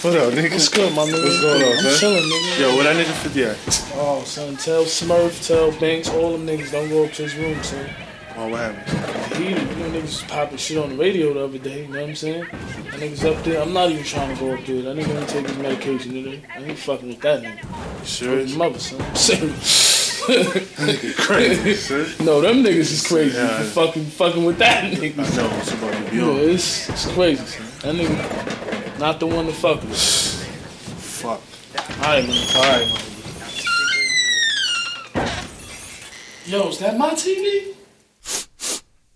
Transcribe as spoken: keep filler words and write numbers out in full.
What up, nigga? What's good, my nigga? What's going on, I'm son? chilling, nigga. Yo, what that nigga fifty at? Oh, son, tell Smurf, tell Banks, all them niggas don't go up to his room, son. Oh, what happened? He, you know, niggas was popping shit on the radio the other day, you know what I'm saying? That nigga's up there. I'm not even trying to go up there. That nigga ain't take his medication, nigga. I ain't fucking with that nigga. Sure. His mother, son. I'm serious. Nigga crazy, son. No, them niggas is crazy Yeah. for fucking fucking with that nigga. I know, it's about to be Yeah, on. it's, it's crazy, son. That nigga not the one to fuck with. Fuck. Alright, man. Alright, man. Yo, is that my T V?